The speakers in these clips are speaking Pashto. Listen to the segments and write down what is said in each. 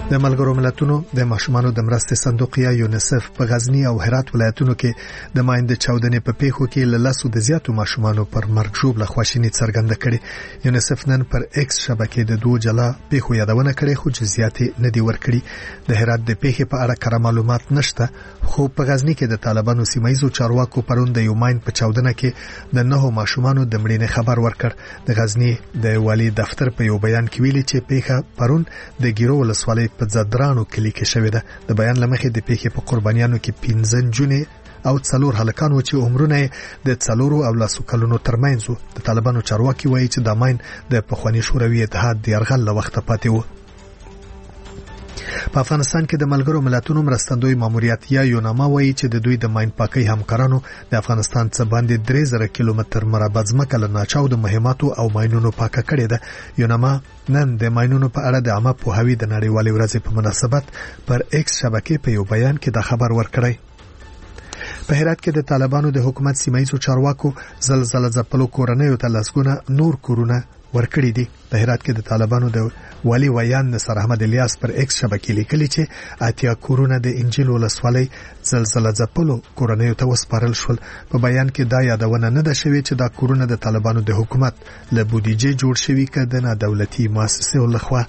د ملګرو ملتونو د ماشومانو د مرستې صندوق یا یونیسف په غزنی او هرات ولایتونو کې د ماینده چاودنې په پیښو کې لاسو د زیاتو ماشومانو پر مرګ ژوبله خواشینی څرګنده کړي. یونیسف نن پر ایکس شبکې د دوه جلا پیښو یادونه کړې خو جزئیات نه دی ورکړي. د هرات د پیښې په اړه کره معلومات نشته خو په غزنی کې د طالبانو سیمایزو چارواکو پرون د یو ماین په چاودنه کې د 9 ماشومانو د مړینې خبر ورکړ. د غزنی د والی دفتر په یو بیان کې ویلي چې پیښه پرون د ګیرو ولسوالۍ په زدرانو کلی کې شوې ده. د بیان لمخې د پیښې په قربانیانو کې 15 جونې او 4 هلکان و چې عمرونه د 4 او 10 کلونو ترمنځ وو. د طالبانو چارواکي وایي چې د ماین د پخوانی شوروي اتحاد د یرغل له وخته پاتې وو. په افغانستان کې د ملګرو ملتونو مرستندوی ماموریت یا یوناما وایي چې د دوی د ماین پاکي همکارانو د افغانستان څخه باندې 3000 کیلومتر مربع ځمکه له ناچاو د مهماتو او ماینونو پاکه کړې ده. یوناما نن د ماینونو په اړه د عامه پوهاوی د نړیوالې ورځې په مناسبت پر ایکس شبکې په یو بیان کې دا خبر ورکړی. په هرات کې د طالبانو د حکومت سیمایي چارواکو زلزلہ ځپلو کورنۍ ته لاسګونه نور کورونه ورکړي دي. د هرات کې د طالبانو د والی ویان نصر احمد الیاس پر ایکس شبکې لیکلي چې اتیا کورونه د انجیل ولسوالۍ زلزلہ ځپلو کورنۍ ته وسپارل شول. په بیان کې دا یادونه نه ده شوې چې دا کورونه د طالبانو د حکومت له بودیجې جوړ شوي کده نه دولتي مؤسسې لخوا.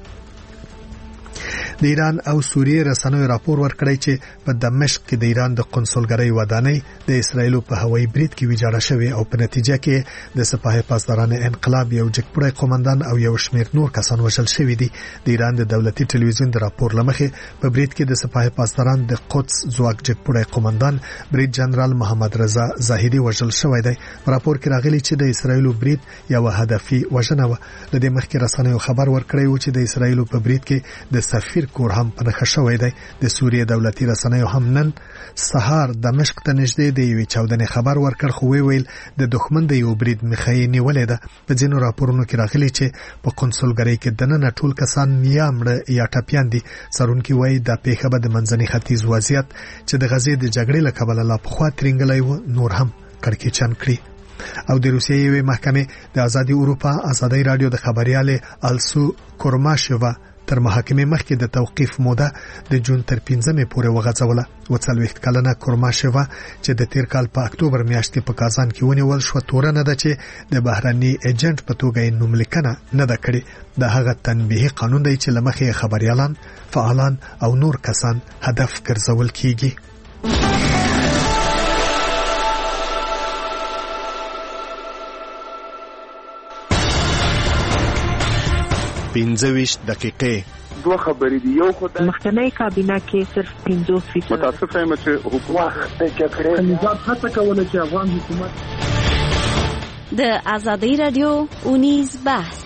د ایران او سوریې رسنیو راپور ورکړی چې په دمشق کې د ایران د قنصلګرۍ ودانۍ د اسرایل په هوایي برید کې ویجاړه شوې او په نتیجه کې د سپاه پاسداران انقلاب یو جګپړی قومندان او یو شمېر نور کسان وژل شوي دي. د ایران د دولتي ټلویزیون د راپور لمخې په برید کې د سپاه پاسداران د قدس ځواک جګپړی قومندان برید جنرال محمد رضا زاهدی وژل شوی دی. راپور کې راغلی چې د اسرایل برید یو هدفي وژنه و. د دې مخکې رسنیو خبر ورکړی و چې د اسرایل په برید کې د سفیر کور هم په نښه شوی دی. د سوریې دولتي رسنیو هم نن سهار دمشق ته نږدې د یوې چاودنې خبر ورکړ خو ویل د دښمن د یو برید مخه یې نیولې ده. په ځینو راپورونو کې راغلي چې په قنصلګرۍ کې دننه ټول کسان یا مړه یا ټپیان دي. څارونکي وایي د پیښه به د منځني ختیځ وضعیت چې د غزې د جګړې له کبله لا پخوا ترنګلی و نور هم کړکېچن کړي. او د روسیې یوې محکمې د ازادي اروپا ازادي رادیو د خبريال السو کورماشووا تر محاکمې مخکې د توقيف موده د جون تر 15مې پورې وغځوله. 40 کلنه کورماشووا چې د تیر کال په اکتوبر میاشتې په کازان کې ونیول شو تورنه ده چې د بهرني ایجنټ په توګه یې نوملیکنه نه ده کړې. د هغه تنبیهي قانون دی چې لمخې خبريالان، فعالان او نور کسان هدف ګرځول کیږي. 25 دقیقې دوه خبرې دی. یو خدای مخکنی کابینه کې صرف 50% متاسف یم چې حکومت د کړې نظام هڅه کوله چې افغان حکومت د ازادي رادیو اونیز بحث.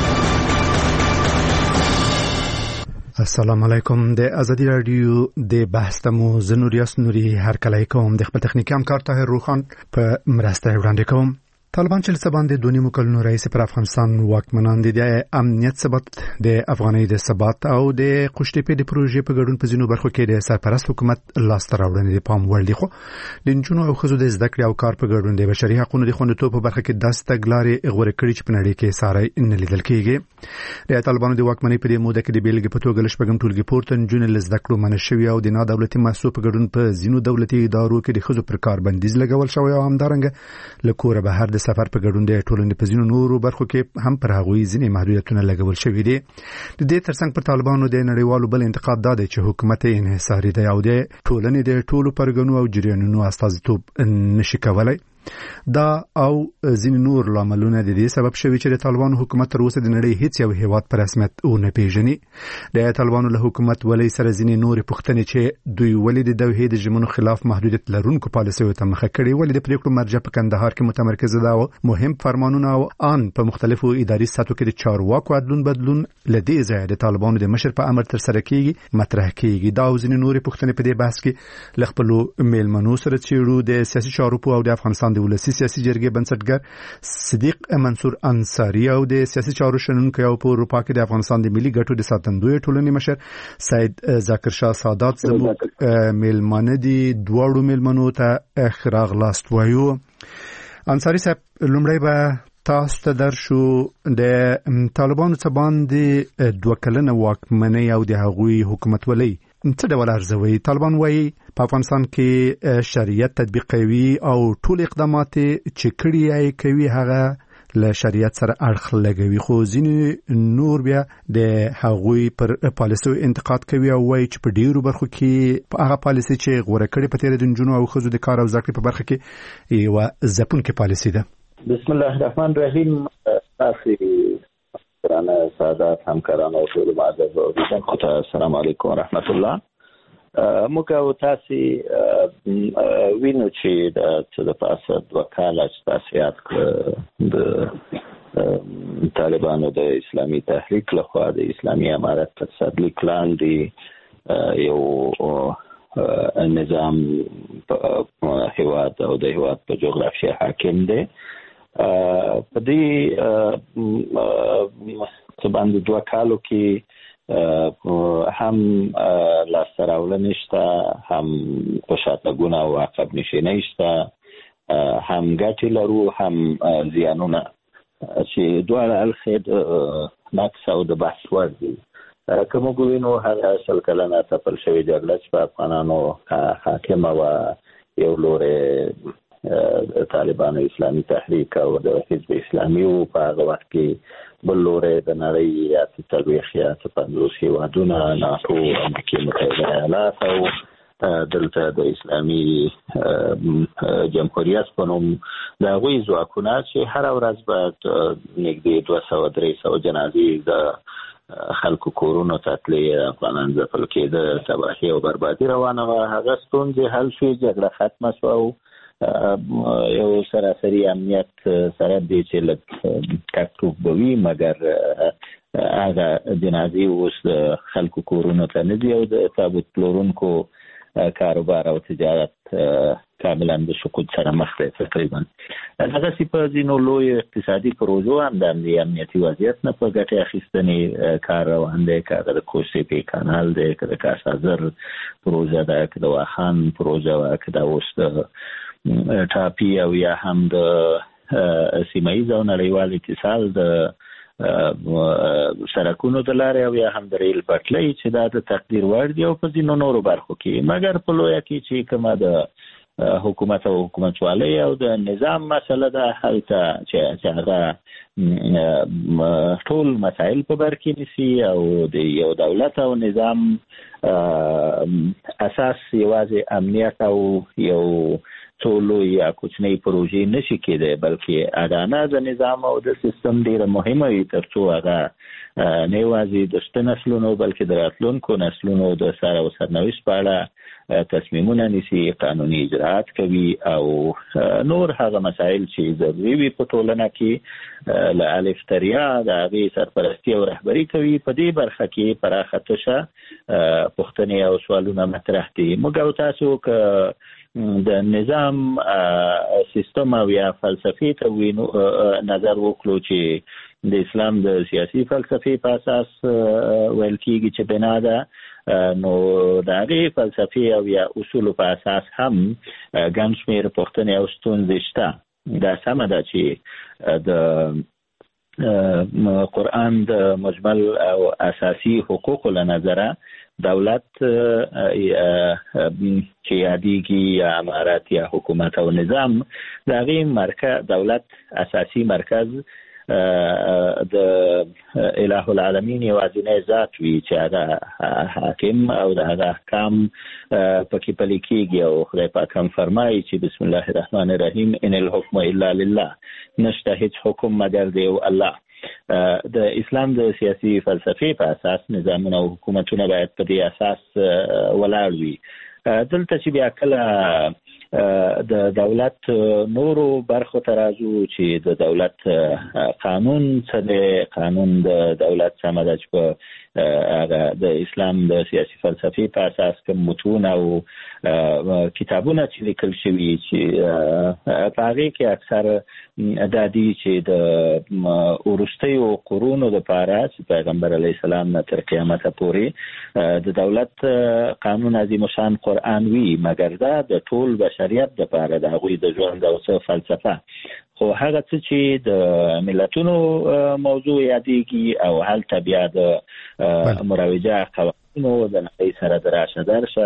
السلام علیکم. د ازادي رادیو د بحث تمو زنوریاس نوري هر کله کوم د خپل تخنیکی همکار طاهر روخان په مرسته وړاندې کوم. طالبان چې لسبان د 2 کلونو رئیس پر افغانستان واکمنان دي د امنیت ثبات د افغاني د ثبات او د قشتېپې د پروژې په ګډون په ځینو برخو کې د سرپرست حکومت لاستر راوړنې د پام وړ دي. خو د جنونو او خزو د زده کړې او کار په ګډون د بشري حقوقو د خوندیتوب په برخه کې داسې تګلارې غوړه کړې چې په نړۍ کې ساري نه لیدل کېږي. د طالبانو د واکمنۍ په دې موده کې د بیلګې په توګه لشپږم ټولګي پورته جنونو له زده کړو منشوي او د نه دولتي مؤسسو په ګډون په ځینو دولتي ادارو کې د خزو پر کار بندیز لګول شوی او همدارنګه لکوره بهر د سفر په ګډون د ټولنې په ځینو نورو برخو کې هم پر هغوی ځینې محدودیتونه لګول شوي دي. د دې ترڅنګ پر طالبانو د نړیوالو بل انتقاد دا دی چې حکومت انحصاري دی او د ټولنې د ټولو پرګنو او جریانونو استازیتوب نشي کولای. دا او ځینې نور لاملونه د دې سبب شوي چې د طالبانو حکومت تر اوسه د نړۍ هیڅ یو هیواد په رسمیت ونه پیژني. د طالبانو له حکومت ولې سره ځینې نور پوښتنې چې دوی ولې د دوحې د ژمنو خلاف محدودیت لرونکو پالیسیو ته مخه کړې، ولې د پریکړو مرجع په کندهار کې متمرکزه ده او مهم فرمانونه او ان په مختلفو اداري سطحو کې د چارواکو عدلون بدلون لدې ځای د طالبانو د مشر په امر تر سره کیږي مطرح کیږي. دا او ځینې نور پوښتنې په دې بحث کې ل خپل میلمنو سره چیرو د سیاسي چارو او د افغانستان د ولسی سیاسي جرګې بنسټګر صدیق منصور انصاری او د سیاسي چارو شنونکو او په اروپا کې د افغانستان د ملي ګټو د ساتندوی ټولنې مشر سید ذاکر شاه سادات زموږ میلمانه دي. دواړو میلمنو ته اخراغ لاست وایو. انصاری صاحب لومړی به تاسو ته درشو د طالبانو څخه باندې 2 کلنه واکمنۍ او د هغوی حکومت ولې څه ډول ارزوي؟ طالبان وايي په افغانستان کې شریعت تطبیقوي او ټول اقدامات چې کړي کوي هغه له شریعت سره اړخ لګوي، خو ځینې نور بیا د هغوی پر پالیسي انتقاد کوي او وايي چې په ډیرو برخو کې په هغه پالیسي چې غوړه کړي په تیر د نجونو او ښځو د کار او زده کړې په برخه کې یو ځپونکې پالیسي ده. بسم الله الرحمن الرحیم. تاسو ګرانه سادات همکارانو او ټول معزز اوریدونکو ته السلام علیکم ورحمت الله. موږ او تاسو وینو چې د پاسه 2 کاله چې تاسو یاد د طالبانو د اسلامي تحریک لخوا د اسلامي امارت په تدلیق لاندې یو نظام په هیواد او د هیواد په جغرافیه حاکم دی. په دې باندې 2 کالو کې هم لاستراولنه شته، هم پښاتګونه او عقب نشینۍ شته، هم ګټې لرو هم زیانونه چې دواړه اړخې نقص او د بحث وړ دي. که موږ وینو هغه 100 کلنه تپل شوې جګړه چې په افغانانو حاکمه وه، یو لورې طالبانو اسلامي تحریک او د حزب اسلامي و، په هغه وخت کې بل لورې د نړۍ 50 هیوادونه، ناټو، امریکا متحده ایالات او دلته د اسلامي جمهوریت په نوم د هغوی ځواکونه چې هر ورځ به نږدې 200-300 جنازې د خلکو کورونو ته تلې، افغانان ځپل کېده، تباهي او بربادي روانه وه. هغه ستونزې حل شوې، جګړه ختمه شوه او یو سراسري امنیت سره دی چې لږ ټکټوک به وي، مګر هغه جنازې اوس د خلکو کورونو ته نه ځي او د تابوت پلورونکو کاروبار او تجارت کاملا د سقوط سره مخ دی. تقریبا هغسې په ځینو لوی اقتصادي پروژو هم د امنیتي وضعیت نه په ګټې اخیستنې کار روان دی، که هغه د کوسې پی کانال دی، که د کاسازر پروژه ده، که د واخان پروژه وه، که دا اوس د ټاپي او یا هم د سیمه‌ایز او نړیوال اتصال د سړکونو د لارې او یا هم د ریل پټلۍ چې دا د تقدیر وړ دي او په ځینو نورو برخو کې، مګر په لویه کې چې کومه د حکومت او حکومتوالۍ او د نظام مسله ده، هلته چې هغه ټول مسایل په بر کې نیسي او د یو دولت او نظام اساس یوازې امنیت او یو څو لوی یا کوچنۍ پروژې نشي کېدی، بلکې اډانه د نظام او د سیستم ډیره مهمه وي تر څو هغه نه یوازې د شته نسلونو بلکې د راتلونکو نسلونو د سر او سرنوشت په اړه تصمیمونه نیسي، قانوني اجراءات کوي او نور هغه مسایل چې ضروري وي په ټولنه کې له الف تر یا د هغې سرپرستي او رهبري کوي. په دې برخه کې پراخه تشه پوښتنې او سوالونه مطرح دي. موږ او تاسو که د نظام سیستم او یا فلسفي ته نظر وکړو چې د اسلام د سیاسي فلسفي په اساس ویل کېږي چې بنا ده، نو د هغې فلسفي او یا اصولو په اساس هم ګڼ شمېر پوښتنې او ستونزې شته. دا سمه ده چې د قرآن د مجمل او اساسي حقوقو له نظره دولت چې یادیږي یا امارت یا حکومت او نظام د هغې دولت اساسي مرکز د اله العالمین یوازینی ذات وي چې هغه حاکم او د هغه احکام پکې پلي کېږي او خدای پاک هم فرمایي چې بسم الله الرحمن الرحیم ان الحکم الا لله، نشته هیڅ حکم مګر د یو الله. د اسلام د سیاسي فلسفي په اساس نظامونه او حکومتونه باید په دې اساس ولاړ وي. دلته چې بیا کله د دولت نورو برخو ته راځو چې د دولت قانون څه دی، قانون د دولت سمه ده چې په هغه د اسلام د سیاسي فلسفي په اساس کوم متون او کتابونه چې لیکل شوي چې په هغې کې اکثر دا دي چې د وروستیو قرونو دپاره چې پیغمبر علیه السلام نه تر قیامته پورې د دولت قانون عظیم الشان قرآن وي، مګر دا د ټول بشریت دپاره د هغوی د ژوند او څه فلسفه خو هغه څه چې د ملتونو موضوع یادېږي او هلته بیا د مروجه قوانینو د نړۍ سره درشه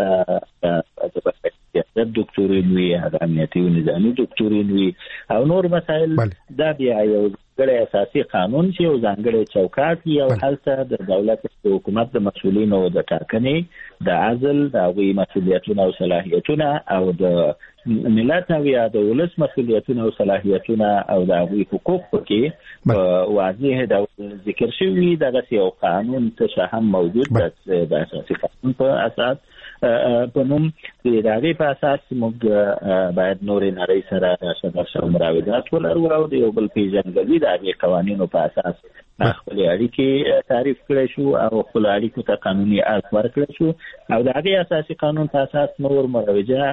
د دکتورین وی د امنیتي او نظامي دکتورین وی او نور مسائل دا بیا یو ځانګړی اساسي قانون چې یو ځانګړی چوکاټ یو هلته د دولت او حکومت د مسؤلینو د ټاکنې د عزل د هغوی مسؤلیتونه او صلاحیتونه او د ملت او یا د ولس مسؤلیتونه او صلاحیتونه او د هغوی حقوق پکې واضح ډول ذکر شوي دغه یو قانون ته هم موجود د اساسي قانون په اساس په نوم د ادارې په اساس موږ باید نورې نړۍ سره درشه مراودات ولرو او د یو بل پیژندګلوي د هغې قوانینو په اساس خپل اړیکې تعریف کړی شو او خپل اړیکو ته قانوني اصل ورکړی شو او د هغې اساسي قانون په اساس نور مروجه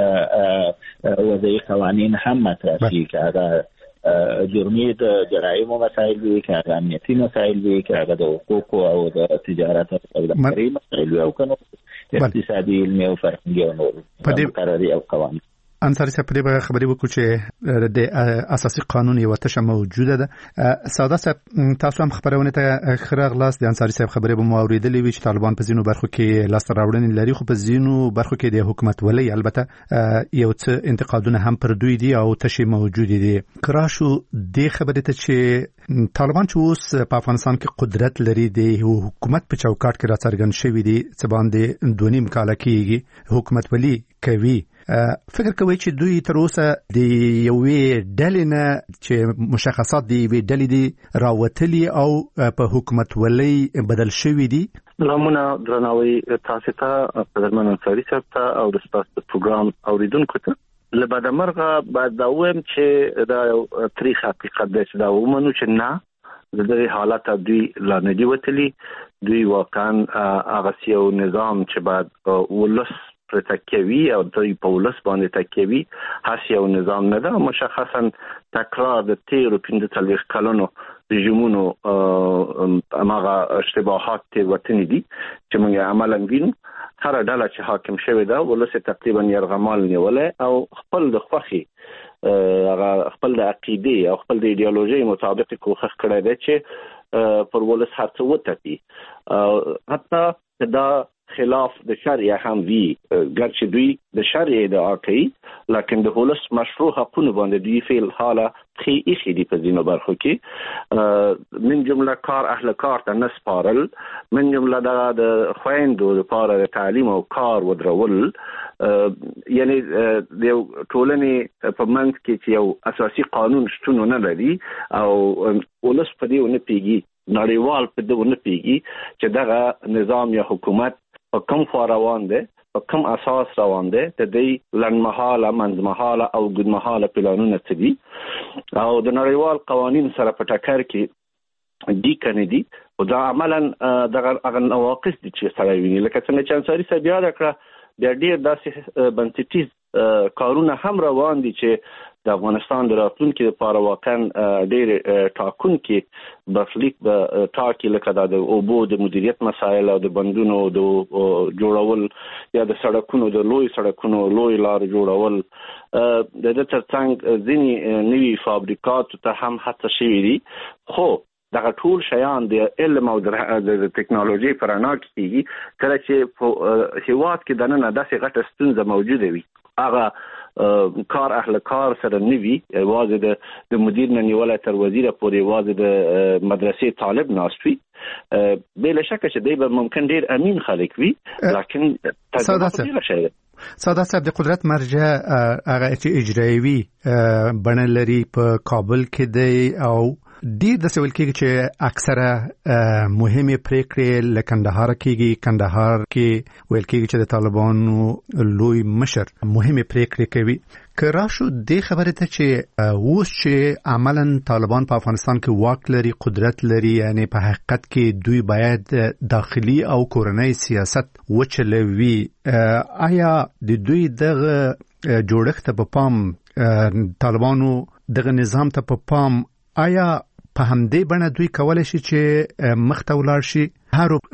وضعي قوانین هم مطرح شي که هغه جرمي د جرایمو مسایل وي که هغه امنیتي مسایل وي که هغه د حقوقو او د تجارت او سوداګرۍ مسایل وي او که نور اقتصادي علمي او فرهنګي او نور مقرري او قوانین. انصاري صاحب په دې خبرې وکړو چې د اساسي قانون یو تشه موجوده ده. ساده صاحب تاسو هم خبرونه ته خراغ لاس د انصاري صاحب خبرې به مو اوریدلې وي چې طالبان په ځینو برخو کې لاس راوړنې لري خو په ځینو برخو کې د حکومت ولې البته یو څه انتقادونه هم پر دوی دي او تشه موجود دي. کراشو د خبرې ته چې طالبان چې اوس په افغانستان کې قدرت لري د حکومت په چوکاټ کې راڅرګند شوی دي چې باندې 2.5 کال کېږي حکومت ولې کوي. فکر کوي چې دوی تر اوسه د یوې ډلې نه چې مشخصات د یوې ډلې دي راوتلي او په حکومت ولۍ بدل شوي دي. لامونه درناوی تاسو ته قدرمن انصاري صاحب ته او د تاسو پروګرام اوریدونکو ته لبعد مرغه بعد دا ویم چې دا تاریخ حقیقت دی چې دا ومنو چې نه د دې حالت دوی لا نه دی وتلی دوی واقعا هغه یو نظام چې بعد ولس پر تکیوي او دوی په ولس باندې تکیوي هاڅ یو نظام نه ده مشخصا تکرار د 13 کلونو رژیمونو هغه اشتباهات تیروتنې دي چې موږ عملاً وینو هر ډله چې حاکم شوی ده ولس تقریبا یرغمال نیولې او خپل د خوخي هغه خپل د عقیده او خپل د ایدئولوژي مطابق کوښښ کړی دی چې پر ولس هرڅه وټاکي حتی دا خلاف د شرع هم وی ګرچې دوی د شرع ادعا کوي لکن د ولس مشروع حقوقو باندې دوی فعل حاله خې دي په ځینو برخو کې من جمله کار اهل کار ته نسپارل من جمله د خويندو لپاره د تعلیم او کار ودرول یعنی د ټولنې په منځ کې چې یو اساسي قانون شتون نه لري او ولس په دې ونه پیږي نړیوال په دې ونه پیږي چې دغه نظام یا حکومت په کوم خوا روان دی په کوم اساس روان دی د دې لنډمهاله منځمهاله او ګډمهاله پلانونه څه دي او د نړیوال قوانین سره په ټکر کې دي کنه دي او دا عملاً دغه نواقص دي چې سره ویني لکه څنګه چې انصاري صاحب یاد کړه د ډېر داسې بنسټیز کارونه هم روان دي چې د افغانستان د راتلونکي لپاره واقعا ډېر ټاکونکي برخلیک به ټاکي لکه د اوبو د مدیریت مسایل او د بندونو د جوړول یا د سړکونو د لوی سړکونو لوی لار جوړول د دې ترڅنګ ځینې نوي فابریکات ته هم هڅه شوې دي خو دغه ټول شیان د علم او د ټکنالوژي پر انا کېږي کله چې په هیواد کې د نن داسې غټه ستونزه موجوده وي هغه کار اهل کار سره نوي واځي د مدیر نه نیولای تر وزیر پورې واځي د مدرسې طالب ناستوي بلا شک چې دی به ممکن ډیر امین خلک وي لکن ساده صاحب د قدرت مرجع هغه چې اجرایوي بڼه لري په کابل کې دی او ډیر د سوال کېږي چې اکثره مهمه پریکړې له کندهار کې ویل کېږي چې د طالبانو لوی مشر مهمه پریکړې کوي که راشو د خبره ته چې اوس چې عملاً طالبان په افغانستان کې واک لري قدرت لري یعنی په حقیقت کې دوی باید داخلي او کورنۍ سیاست وچلوي آیا د دوی دغه جوړښت په پام طالبانو دغه نظام ته په پام آیا په همدې بڼه دوی کولای شي چې مخته ولاړ شي هر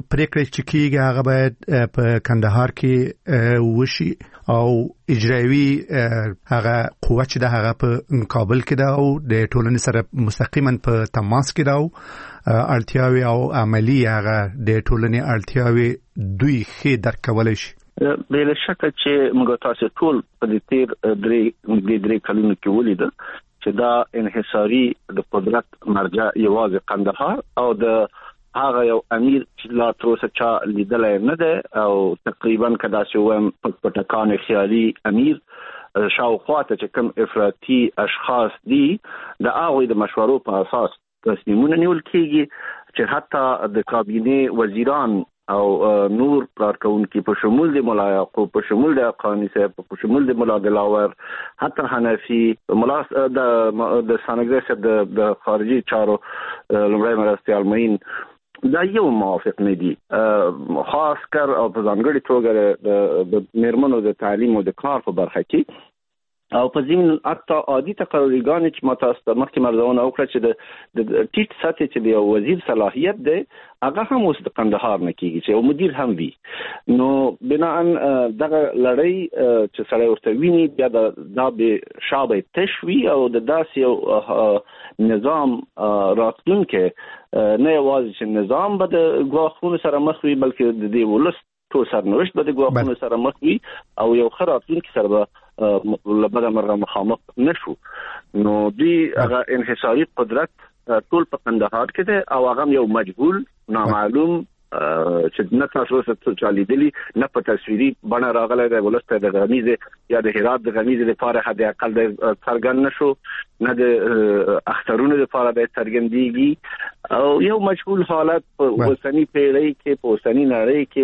پریکړې چې کیږي هغه باید په کندهار کې وشي او اجرایي هغه قوه چې د هغه په کابل کې ده او د ټولنې سره مستقیما په تماس کې ده او اړتیاوي او عملی هغه د ټولنې اړتیاوي دوی ښه درک کولای شي. بلا شک چې موږ تاسو ټول په دې تیر درې کلونو کې ولیدل چې دا انحصاري د قدرت مرجع یوازې قندهار او د هغه یو امیر چې لا تر اوسه چا لیدلای نه ده او تقریبا کدا چې وایم په ټکان خیالي امیر شاوخواته چې کوم افراطي اشخاص دي د هغه د مشورو په اساس تصمیمونه نیول کیږي چې حتی د کابینه وزیران او نور کارکونکي په شمول د مولا یعقوب په شمول د قانی صاحب په شمول د مولا دلاور حتی حنفي مولا د سانګر صاحب د خارجي چارو لمړی مرستيال معین دا یو موافق نه دي خاص کر او په ځانګړي توګه د میرمنو د تعلیم او د کار په برخه کې او په ضمن حتی عادي تقرریګان چې متاسفه مخکې مرزونه وکړه چې د ټیټ سطح چې د وزیر صلاحیت دی هغه هم اوس د قندهار نه کیږي چې مدیر هم وي نو بنا ان دغه لړۍ چې سره ورته ویني بیا د به شابه تشوي او د داسې نظام راتلونکي نه یوازې چې نظام به د ګواښونو سره مخ وي بلکې د دې ولس ټول سرنوشت به د ګواښونو سره مخ وي او یو ښه راتلونکي سره به لبدا مرغه مخامخ نشو نو دی هغه انحصاري قدرت ټول په قندهار کې ده او هغه یو مجهول نامعلوم چې نه تاسو څه چالي دي نه په تصویري بڼه راغلی دی ولسته د غمیزه یا د هرات د غمیزه لپاره حد اقل د څرګند نشو نه د اخترونو لپاره د څرګندېږي او یو مجهول حالت په وسنی پیړۍ کې په وسنی نړۍ کې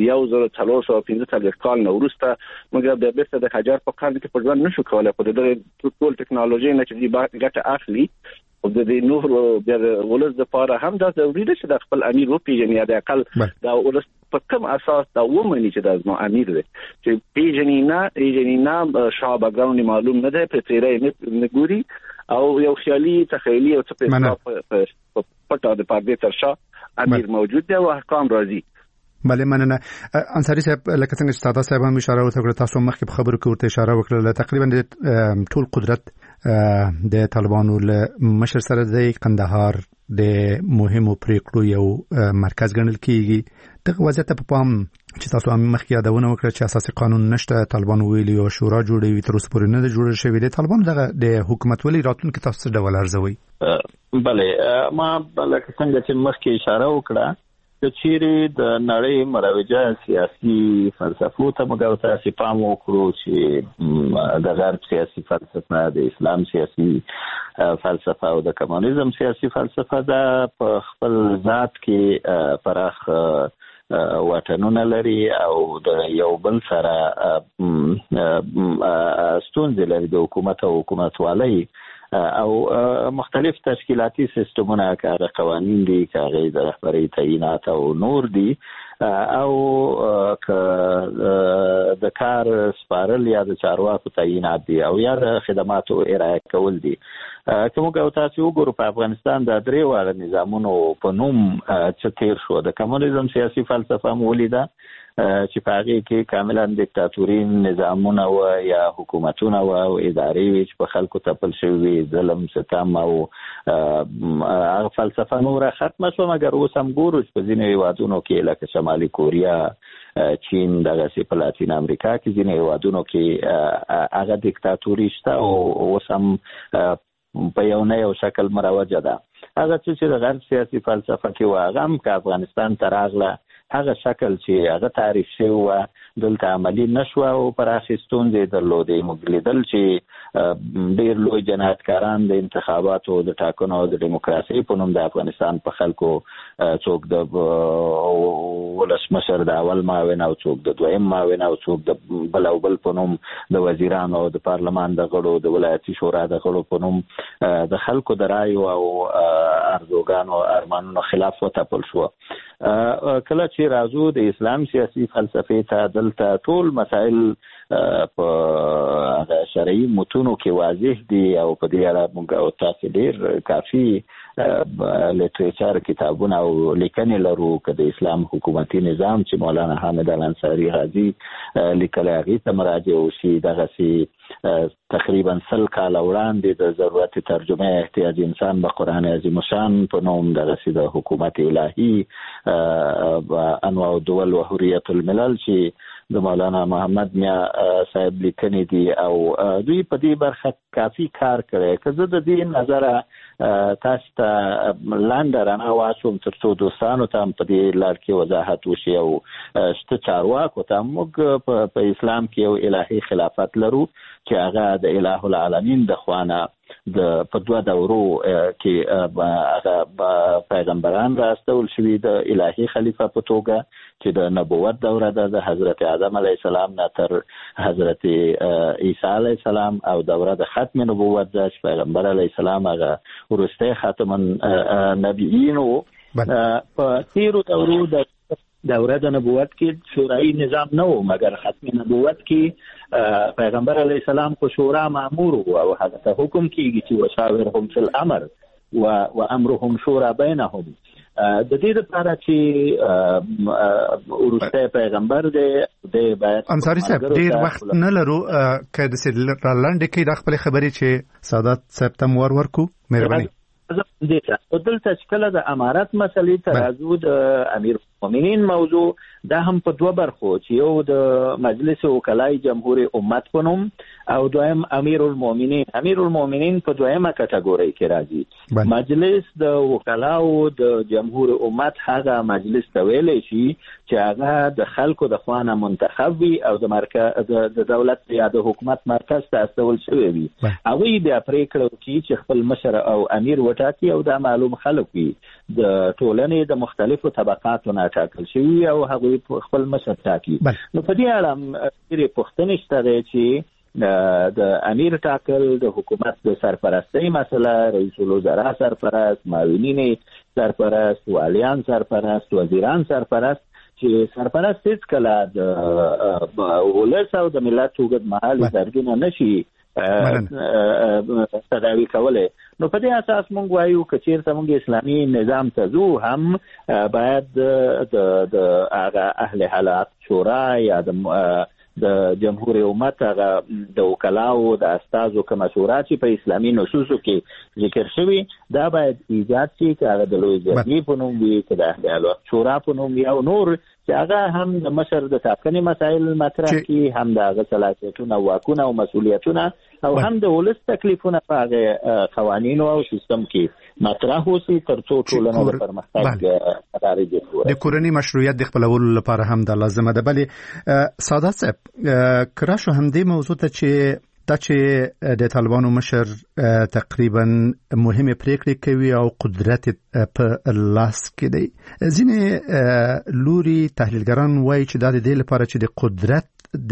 1315 کال نو وروسته موږ بیا بیرته د حجر په قرن کې په ځوان نشو کولای په دغه ټول ټکنالوژي نه چې ګټه اخلي او د دې نور بیا ولز د لپاره هم دا ضروري ده چې د خپل امیر وپیژني یا د اقل دا ولز په کوم اساس دا ومني چې دا زما امیر دی چې پیژنینا شاه بګراوند معلوم نه ده په تیرې نه ګوري او یو خیالي تخیلي او څه په پټه د پردې ترشا امیر موجود دی او احکام راځي. بله مننه انصاری صاحب لکه څنګه چې ساده صاحب هم اشاره وکړه تاسو مخکې په خبرو کې ورته اشاره وکړه تقریبا د ټول قدرت د طالبانو له مشر سره د قندهار د مهمو پریکړو یو مرکز ګڼل کیږي دغه وضعیت په پام چې تاسو هم مخکې یادونه وکړه چې اساسي قانون نشته طالبان ویلي او شورا جوړوي تر اوسه پورې نه جوړ شوی دی طالبان دغه د حکومت ولې راتلونکي تاسو ډول ارزوي. بله ما لکه څنګه چې مخکې اشاره وکړه چې چیرې د نړۍ مروجه سیاسي فلسفو ته موږ تاسو پام وکړو چې د غرب سیاسي فلسفه د اسلام سیاسي فلسفه او د کمونیزم سیاسي فلسفه دا په خپل ذات کې پراخ واټنونه لري او د یو بل سره ستونزې لري د حکومت او حکومتوالۍ او مختلف تشکیلاتی سیستمونه کار قوانین دي کاغذ د رهبری تعینات او نور دي او د کار سپارل یا د چارواکو تعینات دي او یا د خدماتو ارائه کول دي کومه تاسو وګورئ په افغانستان د درې واړه نظامونو په نوم چې تیر شو د کمونیزم سیاسي فلسفه مولیده چې په هغه کې کاملا دیکتاتوري نظامونه او یا حکومتونه او ادارې چې په خلکو تپل شوی ظلم ستم او هغه فلسفه نور ختمه شو مګر اوس هم ګورو چې په ځینې هیوادونو کې لکه شمالي کوریا چین دغه په لاتین امریکا کې ځینې هیوادونو کې هغه دیکتاتوري شته او اوس هم په یو نه یو شکل مروجه ده هغه چې د غرب سیاسي فلسفه کې واغه هم که افغانستان تراغله هغه شکل چې هغه تعریف شوی و دلته عملی نشو او پراخې ستونزې درلودې موږ لیدل چې ډېر لوی جنایتکاران د انتخاباتو د ټاکنو او د دیموکراسي په نوم د افغانستان په خلکو څوک د ولسمشر د اول معاون او څوک د دویم معاون او څوک د بل په نوم د وزیرانو او د پارلمان د غړو د ولایتي شورا د غړو په نوم د خلکو د رایو او ارزوګانو ارمانونو خلاف وتپل شو. کله چې راځو د اسلام سیاسي فلسفې ته دلته ټول مسائل په شرعي متونو کې واضح دي او په دې اړه موږ تاسو ډېر کافي لیټریچر کتابونه او لیکنې لرو که د اسلام حکومتي نظام چې مولانا حامد الانصاری غازی لیکلی هغې ته مراجعه وشي. دغسې تقریبا 100 کاله وړاندې د ضرورت ترجمه احتیاج انسان به قرآن عظیم الشان په نوم دغسې د حکومت الهي انواع الدول و حریت الملل چې د مولانا محمد میا صاحب لیکنې دي او دوی په دې برخه کافي کار کړی. که زه د دې نظره تاسو ته لاندې رڼا واچوم تر څو دوستانو ته هم په دې لار کې وضاحت وشي او شته چارواکو ته موږ په اسلام کې یو الهي خلافت لرو چې هغه د اله العالمین د خوانه په 2 دورو کې هغه پیغمبران راستول شوي د الهي خلیفہ په توګه چې د نبوت دوره ده د حضرت آدم علیه السلام نه تر حضرت عیسی علیه السلام او دوره د ختم نبوت ده چې پیغمبر علیه السلام هغه وروستی ختم نبیین و. په تیرو دورو د دوره د نبوت کې شورایي نظام نه و مګر ختم نبوت کې پیغمبر علیه السلام خو شورا مامور و او هغه حکم کیږي چې وشاورهم فی الامر و امرهم شورا بینهم. د دې لپاره چې وروستی پیغمبر دی باید انصاری صاحب ډیر وخت نه لرو که د لنډې کې د خپل خبرې چې سادات صاحب ته ورکو مهرباني. دلته چې کله د امارت مسلې ته راځو د امیر المؤمنین موضوع دا هم په 2 برخو چې یو د مجلس وکلای جمهور امت په نوم او دویم امیر المؤمنین په دویمه کټګورۍ کې راځي. مجلس د وکلاو د جمهور امت هغه مجلس ته ویلی شي چې هغه د خلکو د خوانه منتخب وي او د دولت یا د حکومت مرکز ته استول شوی وي. هغوی بیا پرېکړه وکړي چې خپل مشر او امیر وټاکي او دا معلوم خلک وي د ټولنې د مختلفو طبقاتو نه ټاکل شوي او هغوی خپل مشر ټاکي. نو په دې اړه ډېرې پوښتنې شته دی چې د امیر ټاکل د حکومت د سرپرستۍ مسله، رئیس الوزرا سرپرست، معاونین سرپرست، والیان سرپرست، وزیران سرپرست چې سرپرست هیڅ کله د ولس او د ملت اوږد مهاله دردونه نشي تداوی کولی. نو په دې اساس مونږ وایو که چیرته مونږ اسلامي نظام ته ځو هم باید د اهل حلقات شورا یا د جمهور امت هغه د وکلاو د استازو کومه شورا چې په اسلامي نصوصو کې ذکر شوي دا باید ایجاد شي که هغه د لوی جرګې په نوم وي که د اهل حلقات شورا په نوم وي او نور چې هغه هم د مشر د ټاکنې مسایل مطرح کړي، هم د هغه صلاحیتونه واکونه او مسؤلیتونه او هم د ولس تکلیفونه په هغه قوانینو او سیستم کې مطرح وسي تر څو ټولنه د پرمختګ لارې جوړ د کورنۍ مشروعیت د خپلولو لپاره هم د لازمه ده. بلې سادات صاحب کراشو همدې موضوع ته چې د طالبانو مشر تقریبا مهمه پریکړې کوي او قدرت په لاس کې دی. ځینې لوري تحلیلګران وایي چې دا د دې لپاره چې د قدرت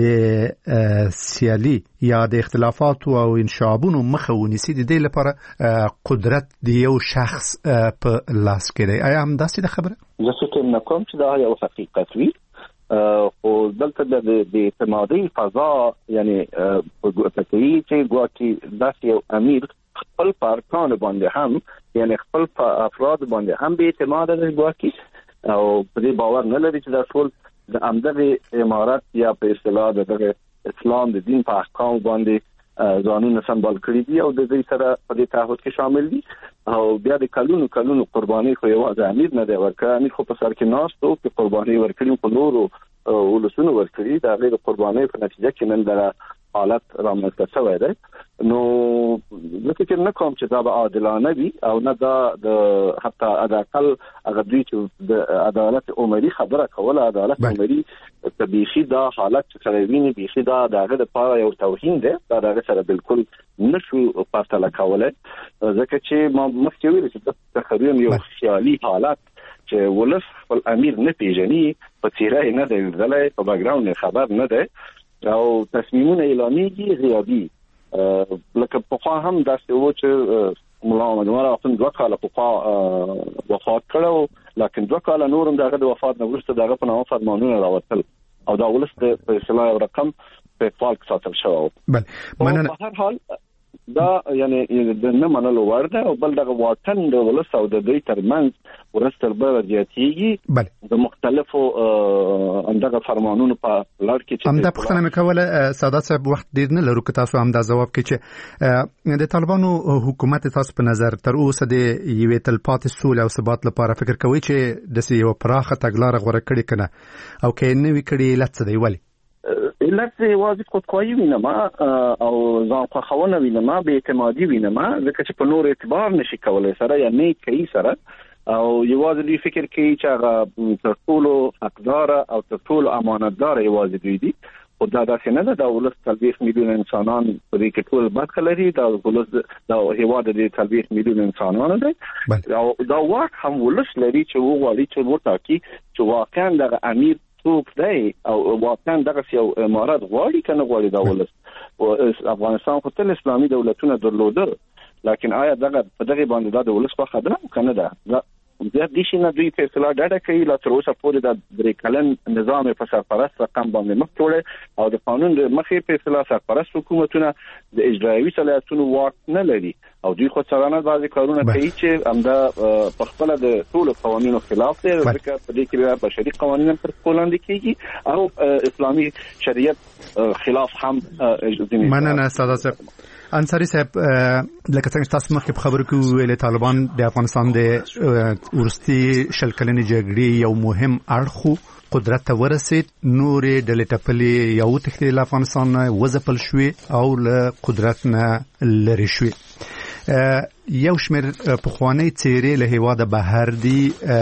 د سیالي یا د اختلافاتو او انشابونو مخه ونیسي د دې لپاره قدرت د یو شخص په لاس کې دی. آیا هم داسې ده خبره؟ زه فکر نه کوم چې دا یو حقیقت وي، خو دلته د اعتمادي فضا یعنی پکې چې ګواکې داسې یو امیر خپل پارکان باندې هم یعنی خپل افراد باندې هم به اعتماد لري ګواکې او په دې باور نه لري چې دا ټول د همدغه امارت یا په اصطلاح د اسلام د دین په احکام باندې ځانونه سمبال کړی دي او د دې سره په دې تعهد کې شامل دي او بیا د کلونو قرباني خو یوازې امیر نه دی ورکړی، امیر خو په سر کې ناست او په قرباني ورکړي په نورو ولسونو ورکړي، د هغې د قربانۍ په نتیجه کې نن دغه حالت رامنځته شوی دی. نو زه فکر نه کوم چې دا به عادلانه وي او نه دا د حتی حداقل هغه دوی چې د عدالت عمري خبره کوله، عدالت عمري که بیخي دا حالت چې سره ویني بیخي دا د هغه دپاره یو توهین دی، دا د هغه سره بالکل نشو پرتله کولی، ځکه چې ما مخکې ویلي چې د خبریم یو خیالي حالت چې ولس خپل امیر نه پیژني، په څیره یې نه دی لیدلی، په بیکګراوند یې خبر نه دی او تصمیمونه اعلانېږي غیابي. لکه پخوا هم داسې و چې ملا محمد عمر اخوند 2 کاله پخوا وفات کړی، لکن 2 کاله نور هم د هغه د وفات نه وروسته د هغه په نامه فرمانونه راوتل او دا ولس په اصطلاح یو رقم په اتفاق ساتل شوی و. بله مننه. په هر حال دا یعنی د نه منلو وړ ده، او بل دغه واټن د ولس او د دوی ترمنځ ورستر به زیاتېږي د مختلفو دغه فرمانونو په لړ کې. چې همدا پوښتنه مې کوله سادات صاحب، وخت ډیر نه لرو که تاسو همدا ځواب کې چې د طالبانو حکومت تاسو په نظر تر اوسه د یوې تلپاتې سولې او ثبات لپاره فکر کوي چې د یو پراخه تګلاره غوړه کړي کنه، او کې نه وی کړي علت څه دی؟ ولی علت واضح خودخواهی وینم او ځان خوښونه وینم، به اعتمادي وینم، ځکه چې په نور اعتبار نشي کولای سره یا نه کوي سره، او یوازې دوی فکر کوي چې هغه تر ټولو حقدار او تر ټولو امانتدار یوازې دوی دي. خو دا داسې نه ده. دا ولس 30 میلیون انسانان په دې کې ټول برخه لري. دا ولس دا هیواد د 30 میلیون انسانانو دی، او دا واک هم ولس لري چې وغواړي چې وټاکي چې واقعا دغه امیر څوک دی او واقعا دغه یو امارات غواړي کنه غواړي. دا ولس افغانستان خو تل اسلامي دولتونه درلودل، لکن آیا دغه په دغه باندې د ولس په خبره کنه ده زیات دي چې نه دوی فیصله ډاډه کوي. لا تر اوسه پورې د 3 کلن نظام په سرپرست رقم باندې مخ جوړه، او د قانون د مخې فیصله سرپرست حکومتونه د اجرایوي صلاحیتونو واک نه لري، او دوی خو څرانه بعضی کارونه کوي چې همدا په خپل د ټولو قوانینو خلاف دي، ځکه په دې کې بشري قوانین هم پر وړاندې کیږي او اسلامي شریعت خلاف هم. مننه ساده صاحب. انصاری صاحب، لکه څنګه تاسو مخکې په خبرو کې ویل طالبان د افغانستان د ورستي شل کلنې جګړې یو مهم اړخ قدرت ته ورسید، نورې ډلې ټپلې یو تښتېدل افغانستان نه وځپل شوې او له قدرت نه لرې شوې. یو شمېر پخوانۍ څېرې له هېواده بهر دي،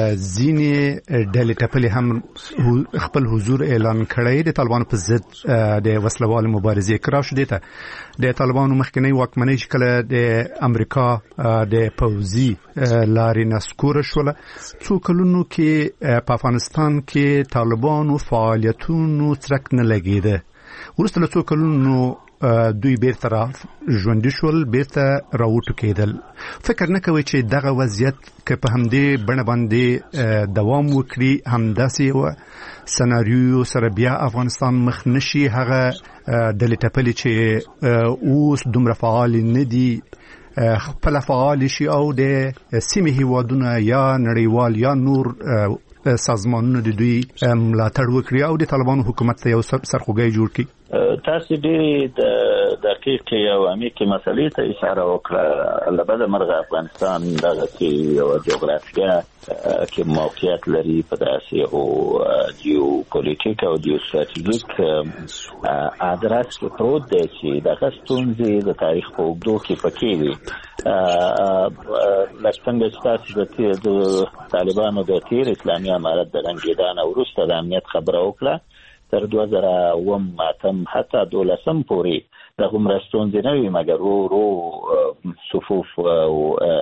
ځینې ډلې ټپلې هم خپل حضور اعلان کړی د طالبانو په ضد د وسلوال مبارزې. کراو شو دې ته د طالبانو مخکنۍ واکمنۍ چې کله د امریکا د پوځي لارې نسکوره شوله، څو کلونو کې په افغانستان کې طالبانو فعالیتونو څرک نه لګېده. وروسته له څو کلونو دوی بیرته را ژوندي شول، بیرته راوټو کېدل. فکر نه کوي چې دغه وضعیت که په همدې بڼه باندې دوام وکړي، همداسې یو سناریو سره بیا افغانستان مخ نشي؟ هغه ډلې ټپلې چې اوس دومره فعال نه دي خپل فعال شي او د سیمې هیوادونه یا نړیوال یا نور سازمانونه د دوی ملاتړ وکړي او د طالبانو حکومت ته یو سرخوږی جوړ کړي. تاسو ډېری دقیق او عمیقې مسلې ته اشاره وکړه. لبد مرغه افغانستان دغه کې یو جغرافیه کې موقعیت لري په داسې او جیوپولیټیک او جیوستراتیژیک ادرس کې پروت دی چې دغه ستونزې د تاریخ په اوږدو کې پکې وي. لکه څنګه چې تاسو د طالبانو د تیر اسلامي امارت د رنګېدان وروسته د امنیت خبره وکړه، تر 2008 حتی 12 پورې دغه مرستونځ نه وي، مګر ورو صفوف او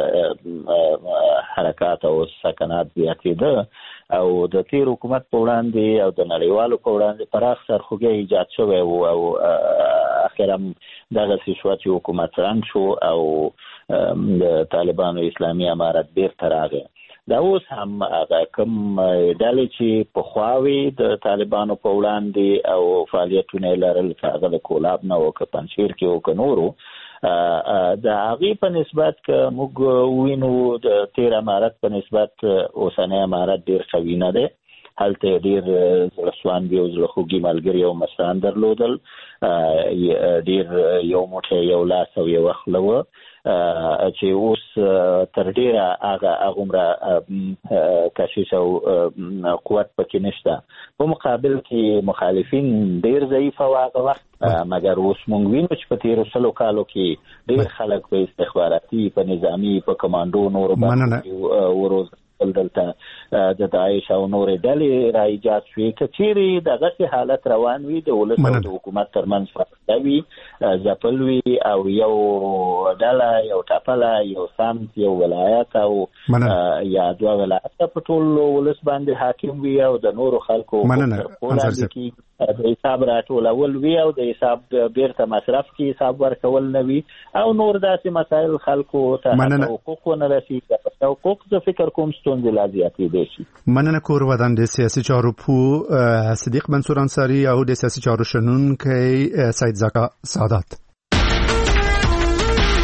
حرکات او سکنات زیاتېده او د تیر حکومت په وړاندې او د نړیوالو په وړاندې پراخ سرخوږی ایجاد شوی او اخر هم دغه شو چې حکومت رنګ شو او د طالبانو اسلامي امارت بیرته راغی. دا اوس هم هغه کوم ډلې چې په خواوي د طالبانو په وړاندې او فعالیتونه لرل، هغه د کولاب نه او پنځیر کې او کنورو د هغه په نسبت که موږ وینو د تیر امارت په نسبت اوسنۍ امارت ډیر قوي نه دی. هلته ډیر زړسوان دی او زړخوږي ملګري او مشران درلودل، ډیر یو موټی یو لاس او یو خله و چې اوس تر ډیره هغه عمره کشش او قوت پکې نشته. په مقابل کې مخالفین ډیر ضعیف او هغه وخت، مګر اوس مونږ وینو چې په تیرو سلو کالو کې ډیر خلک په استخباراتي، په نظامی، په کمانډو نورو باندې وروز دلته د داعش او نورې ډلې را ایجاد شوې. که چیرې دغسې حالت روان وي، د ولس او د حکومت ترمنځ فاصله وي، ځپل وي او یو ډله، یو ټپله، یو سمت، یو ولایت او یا دوه ولایته په ټول ولس باندې حاکم وي او د نورو خلکو د حساب راټولول وي او د حساب بیرته مصرف کې حساب ورکول نه وي او نور داسې مسایل خلکو ته حقوق ونه رسېږي. حقوق زه فکر کوم ستونزې لا زیاتېدی شي. مننه کور ودان د سیاسي چارو پوه صدیق منصور انصاری او د سیاسي چارو شنونکی سید زکا سادات.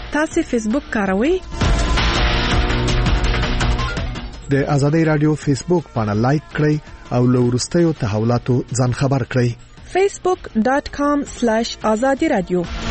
تاسو فیسبوک کاروئ؟ د آزادۍ رادیو فیسبوک باندې لایک کړئ او له وروستیو تحولاتو ځان خبر کړئ. facebook.com/azadi radio